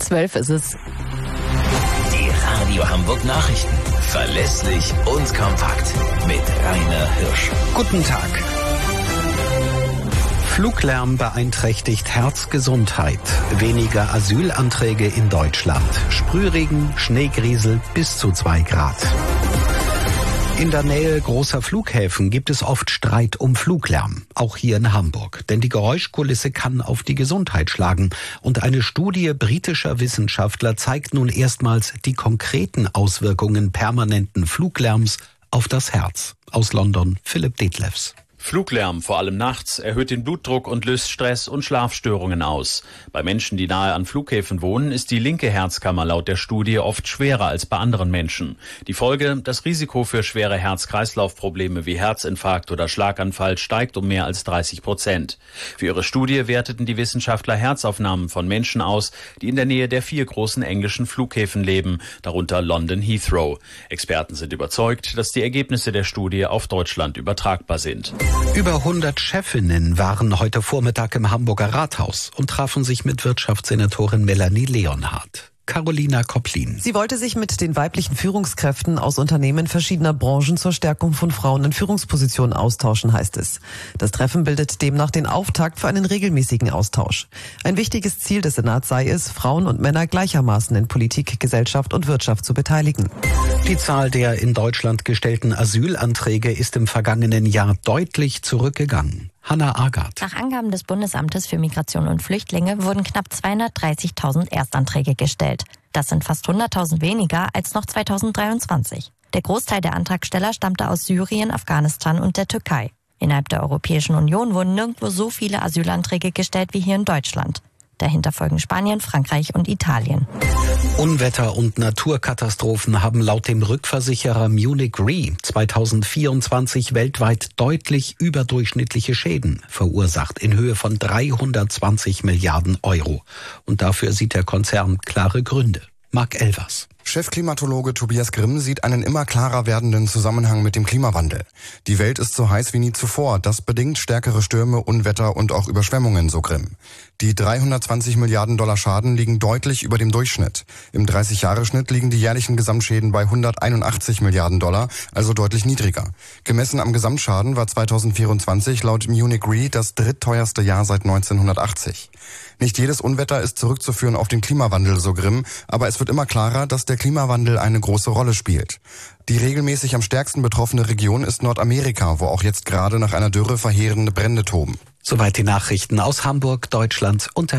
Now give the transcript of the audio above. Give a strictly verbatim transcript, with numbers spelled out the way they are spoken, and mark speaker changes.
Speaker 1: zwölf ist es.
Speaker 2: Die Radio Hamburg Nachrichten. Verlässlich und kompakt. Mit Rainer Hirsch.
Speaker 3: Guten Tag. Fluglärm beeinträchtigt Herzgesundheit. Weniger Asylanträge in Deutschland. Sprühregen, Schneegriesel bis zu zwei Grad. In der Nähe großer Flughäfen gibt es oft Streit um Fluglärm, auch hier in Hamburg. Denn die Geräuschkulisse kann auf die Gesundheit schlagen. Und eine Studie britischer Wissenschaftler zeigt nun erstmals die konkreten Auswirkungen permanenten Fluglärms auf das Herz. Aus London, Philipp Detlefs.
Speaker 4: Fluglärm, vor allem nachts, erhöht den Blutdruck und löst Stress und Schlafstörungen aus. Bei Menschen, die nahe an Flughäfen wohnen, ist die linke Herzkammer laut der Studie oft schwerer als bei anderen Menschen. Die Folge: Das Risiko für schwere Herz-Kreislauf-Probleme wie Herzinfarkt oder Schlaganfall steigt um mehr als dreißig Prozent. Für ihre Studie werteten die Wissenschaftler Herzaufnahmen von Menschen aus, die in der Nähe der vier großen englischen Flughäfen leben, darunter London Heathrow. Experten sind überzeugt, dass die Ergebnisse der Studie auf Deutschland übertragbar sind.
Speaker 3: Über hundert Chefinnen waren heute Vormittag im Hamburger Rathaus und trafen sich mit Wirtschaftssenatorin Melanie Leonhardt. Carolina Kopplin.
Speaker 5: Sie wollte sich mit den weiblichen Führungskräften aus Unternehmen verschiedener Branchen zur Stärkung von Frauen in Führungspositionen austauschen, heißt es. Das Treffen bildet demnach den Auftakt für einen regelmäßigen Austausch. Ein wichtiges Ziel des Senats sei es, Frauen und Männer gleichermaßen in Politik, Gesellschaft und Wirtschaft zu beteiligen.
Speaker 3: Die Zahl der in Deutschland gestellten Asylanträge ist im vergangenen Jahr deutlich zurückgegangen. Hannah Agath.
Speaker 6: Nach Angaben des Bundesamtes für Migration und Flüchtlinge wurden knapp zweihundertdreißigtausend Erstanträge gestellt. Das sind fast hunderttausend weniger als noch zweitausenddreiundzwanzig. Der Großteil der Antragsteller stammte aus Syrien, Afghanistan und der Türkei. Innerhalb der Europäischen Union wurden nirgendwo so viele Asylanträge gestellt wie hier in Deutschland. Dahinter folgen Spanien, Frankreich und Italien.
Speaker 3: Unwetter und Naturkatastrophen haben laut dem Rückversicherer Munich Re zweitausendvierundzwanzig weltweit deutlich überdurchschnittliche Schäden verursacht in Höhe von dreihundertzwanzig Milliarden Euro. Und dafür sieht der Konzern klare Gründe. Marc Elvers.
Speaker 7: Chefklimatologe Tobias Grimm sieht einen immer klarer werdenden Zusammenhang mit dem Klimawandel. Die Welt ist so heiß wie nie zuvor. Das bedingt stärkere Stürme, Unwetter und auch Überschwemmungen, so Grimm. Die dreihundertzwanzig Milliarden Dollar Schaden liegen deutlich über dem Durchschnitt. Im dreißig-Jahre-Schnitt liegen die jährlichen Gesamtschäden bei hunderteinundachtzig Milliarden Dollar, also deutlich niedriger. Gemessen am Gesamtschaden war zweitausendvierundzwanzig laut Munich Re das drittteuerste Jahr seit neunzehnhundertachtzig. Nicht jedes Unwetter ist zurückzuführen auf den Klimawandel, so Grimm, aber es wird immer klarer, dass der Klimawandel eine große Rolle spielt. Die regelmäßig am stärksten betroffene Region ist Nordamerika, wo auch jetzt gerade nach einer Dürre verheerende Brände toben.
Speaker 3: Soweit die Nachrichten aus Hamburg, Deutschland und der